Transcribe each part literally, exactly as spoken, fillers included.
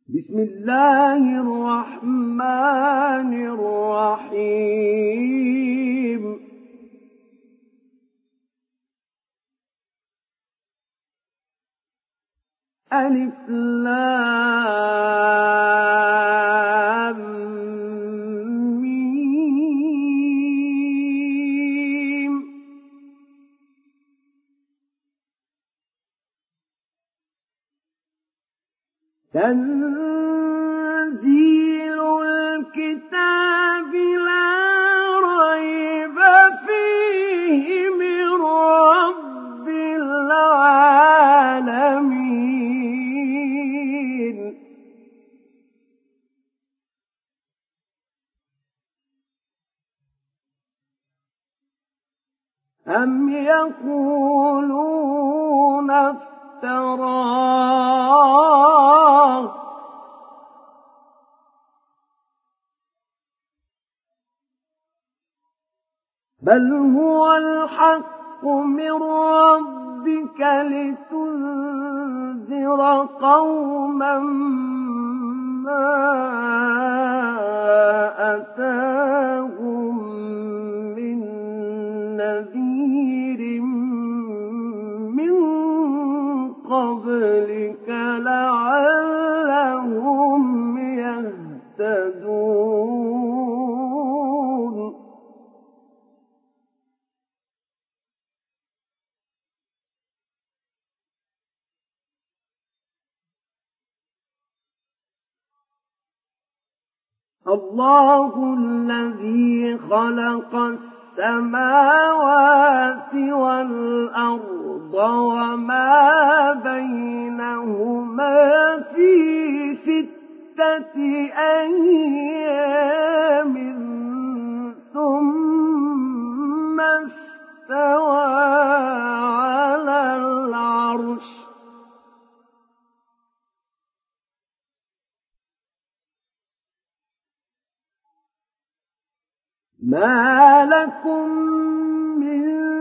بسم الله الرحمن الرحيم ألف لام ميم تنزيل الكتاب لا ريب فيه من رب العالمين أم يقولون افتراه بل هو الحق من ربك لتنذر قوما ما أتاهم من نذير من قبلك لعلهم يهتدون الله الذي خلق السماوات والأرض وما بينهما في ستة أيام ثم استوى على العرش ما لكم من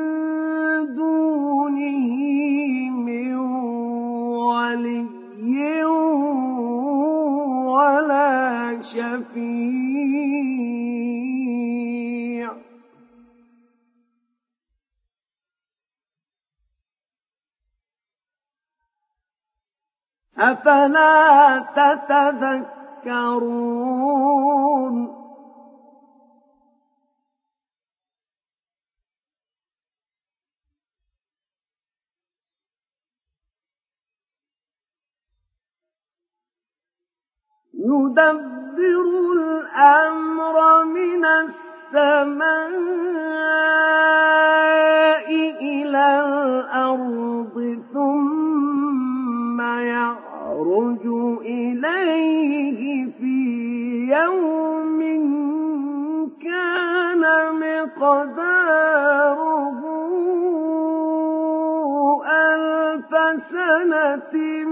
دونه من ولي ولا شفيع أفلا تتذكرون يدبر الأمر من السماء إلى الأرض ثم يعرج إليه في يوم كان مقداره ألف سنة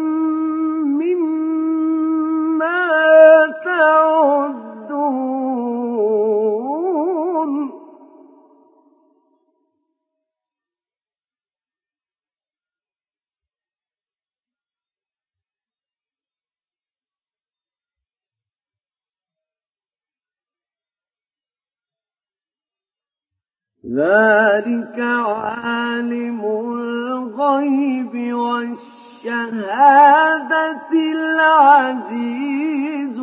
مما تعدون ذلك عالم الغيب والشهادة العزيز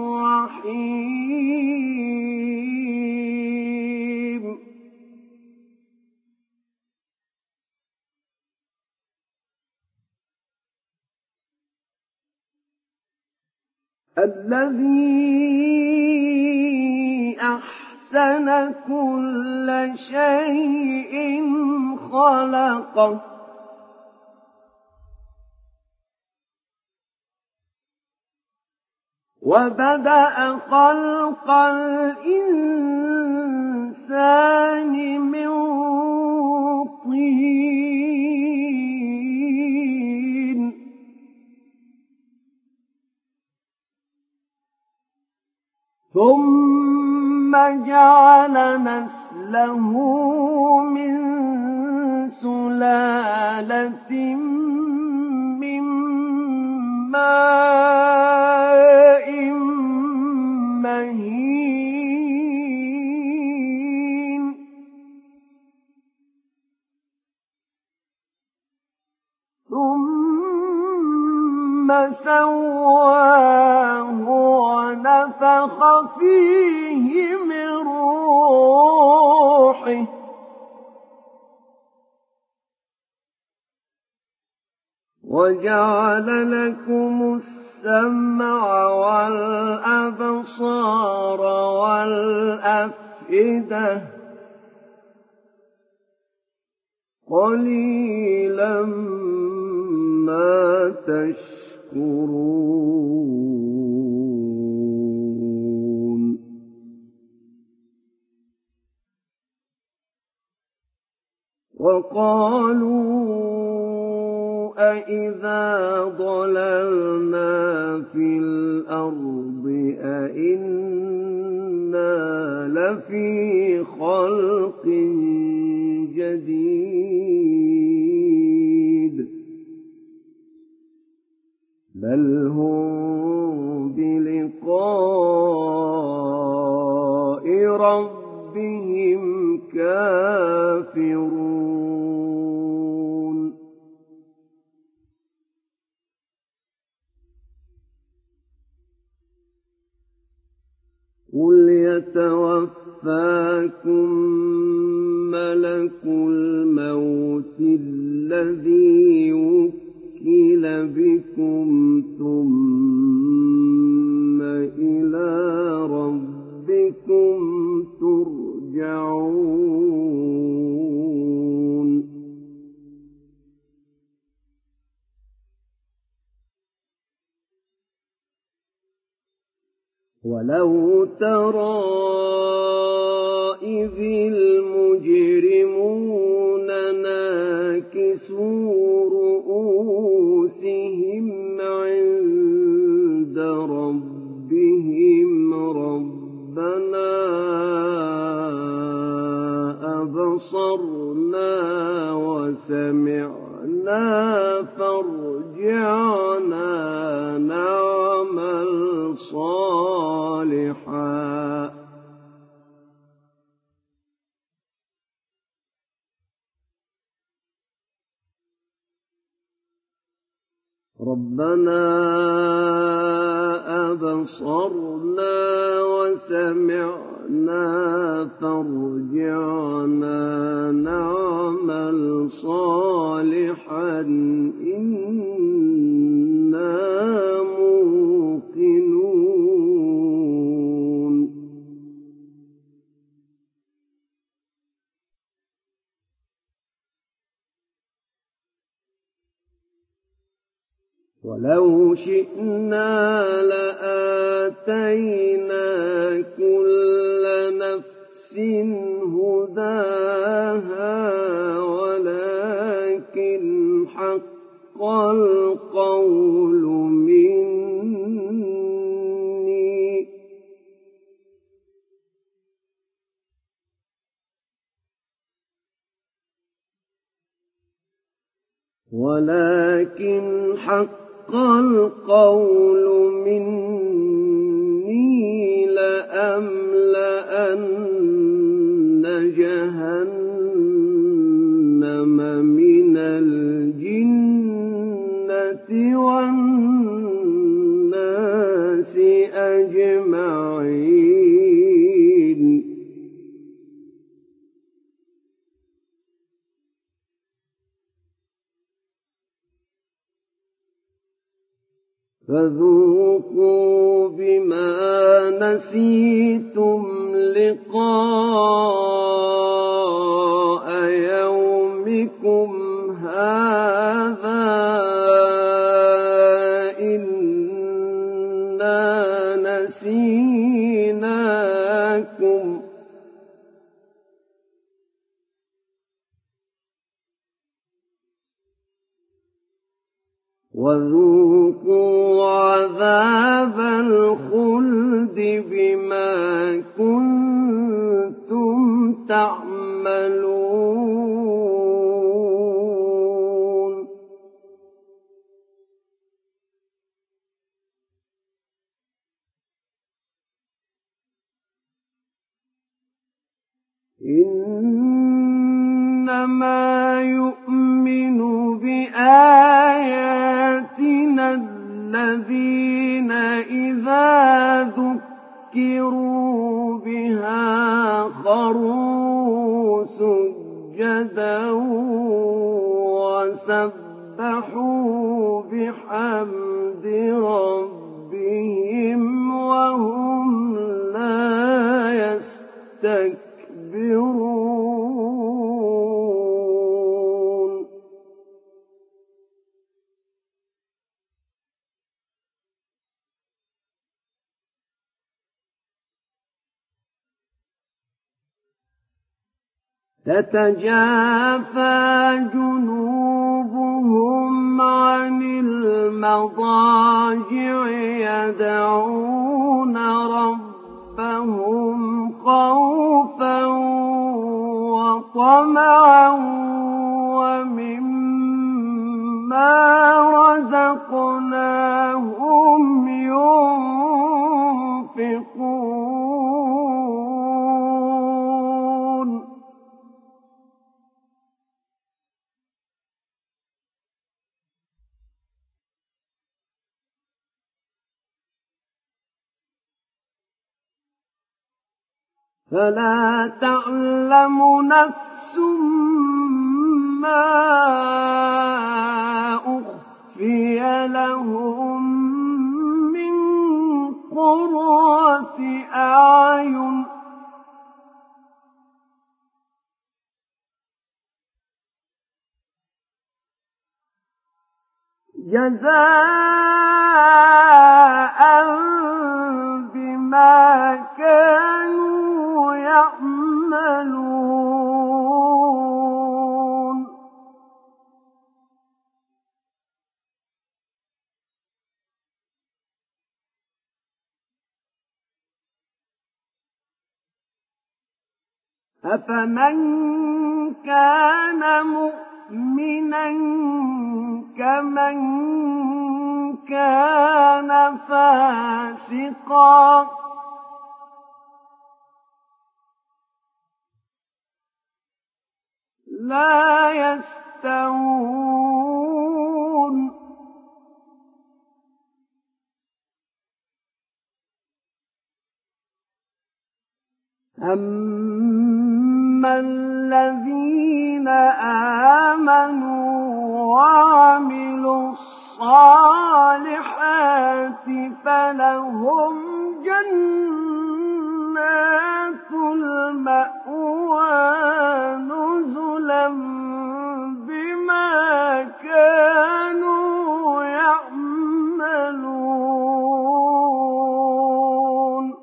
الرحيم الذي أحسن كل شيء خلقه وبدأ خلق الإنسان من طين ثم جعل نسله من سلالة من ماء ثم سواه ونفخ فيه من روحه وجعل لكم السمع والأبصار والأفئدة قليلا ما تشكرون وقالوا أإذا ضللنا في الأرض أإنا لفي خلق جديد بل هم بلقاء ربهم كافرون قل يتوفاكم ملك الموت الذي وكل بكم ثم إلى ربكم ترجعون ولو ترى إذ المجرمون ناكسوا رؤوسهم عند ربهم ربنا أبصرنا وسمعنا فارجعنا نعمل صالحا ربنا أبصرنا وسمعنا فارجعنا نعمل صالحا إنا موقنون ولو شئنا لآتينا كل نفس هداها ولكن حق القول مني ولكن حق القول مني لأملأن جهنم من الجنة والناس أجمعين فذوقوا بما نسيتم لقاء يومكم هذا إنا نسيناكم وذوقوا عذاب الخلد بما كنتم تعملون إنما يؤمن بآياتنا الذين إذا ذكروا بها خروا سجدا وسبحوا بحمد ربهم وهم لا يستكبرون. تتجافى جنوبهم عن المضاجع يدعون ربهم خوفا وطمعا ومما رزقناهم ينفقون. فلا تعلم نفس ما أخفي لهم من قرة أعين جزاء بما كانوا يعملون. أفمن كان مؤمنا كمن كان فاسقا لا يستوون. أما الذين آمنوا وعملوا الصالحات فلهم جنات المأوى نزلا بما كانوا يعملون.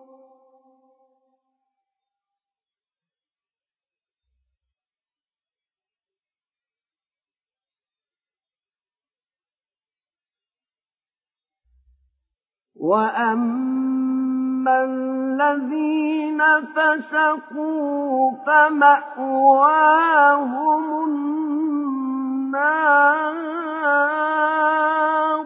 وأما الذين فسقوا فمأواهم النار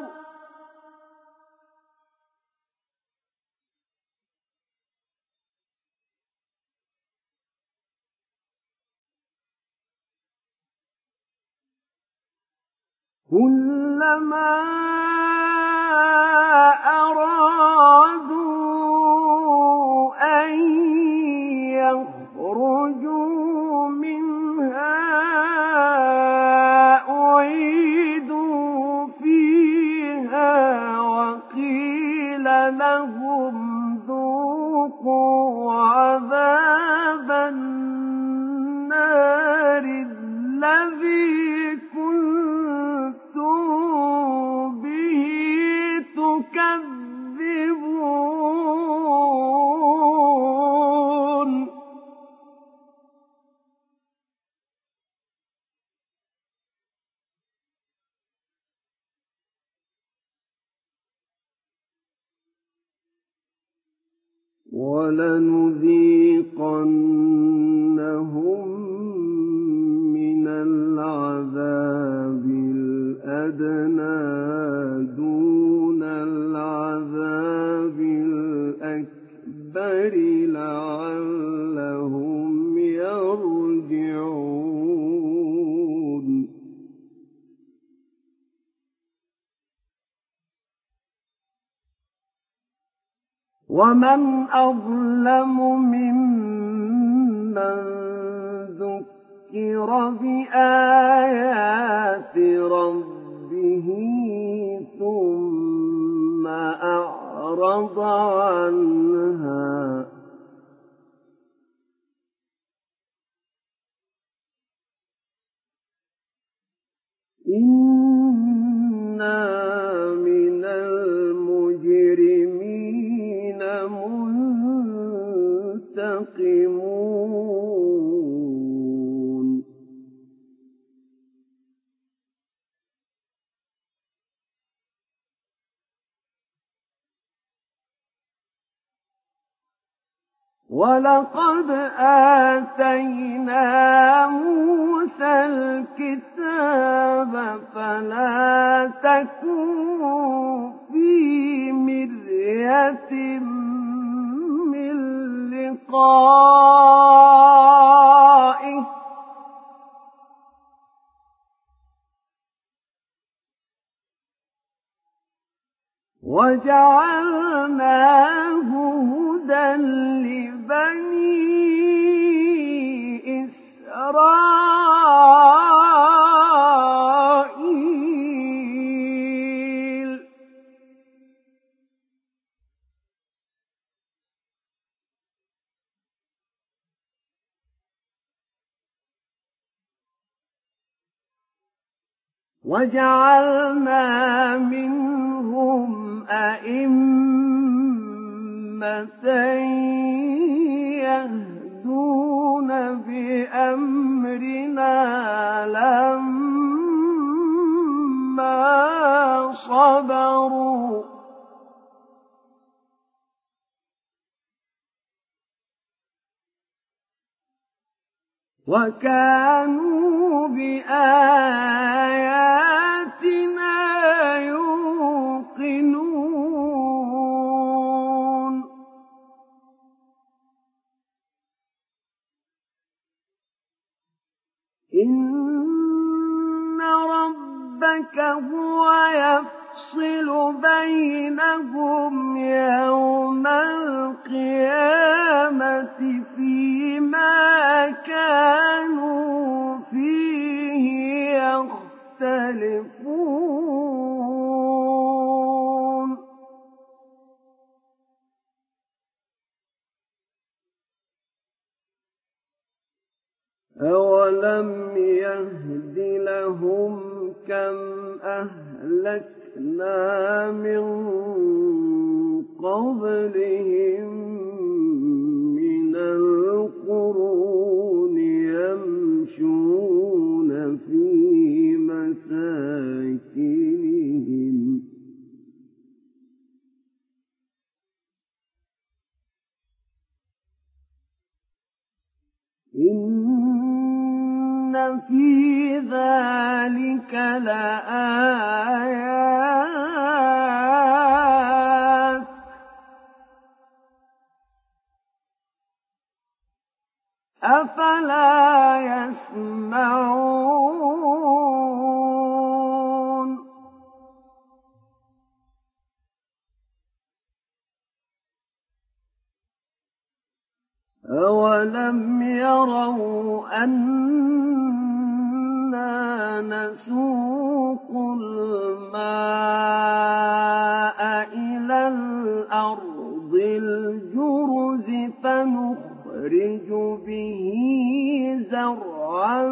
كلما أرادوا أن يخرجوا منها أعيدوا فيها وقيل لهم ذوقوا عذاب النار الذي كنتم به تكذبون. ولنذيقنهم من العذاب الأدنى دون العذاب الأكبر لعلهم يرجعون. ومن أظلم ممن ذكر بآيات ربه ثم أعرض عنها إنا من المجرمين منتقمون ولقد آتينا موسى الكتاب فلا تكن في مرية من لقائه وجعلناه هدى لبني إسرائيل وجعلنا منهم أئمة يهدون بأمرنا لما صبروا وكانوا بآياتنا يوقنون إن ربك هو يفصل بينهم يوم القيامة فيما كانوا فيه يختلفون أولم يهد لهم كم أهلكنا من قبلهم من القرون يمشون في مساكنهم إن في ذلك لآيات أفلا يسمعون أولم يروا أنا نسوق الماء إلى الأرض الجرز فنخرج به زرعا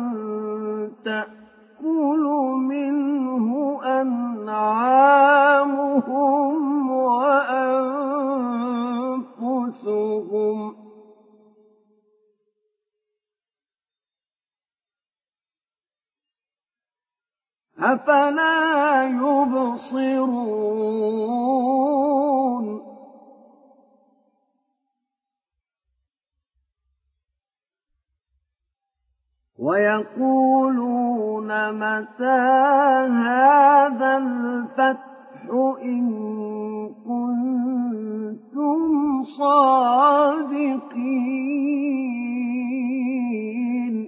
تأكل منه أنعامهم وأنفسهم أفلا يبصرون ويقولون متى هذا الفتح إن كنتم صادقين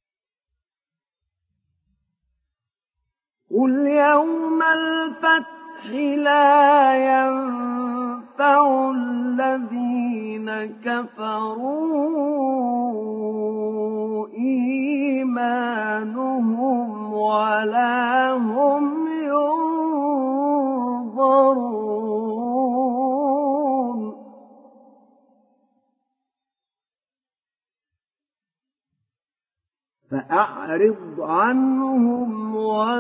قل يوم الفتح الفتح لا ينفع الذين كفروا إيمانهم ولا هم ينظرون فأعرض عنهم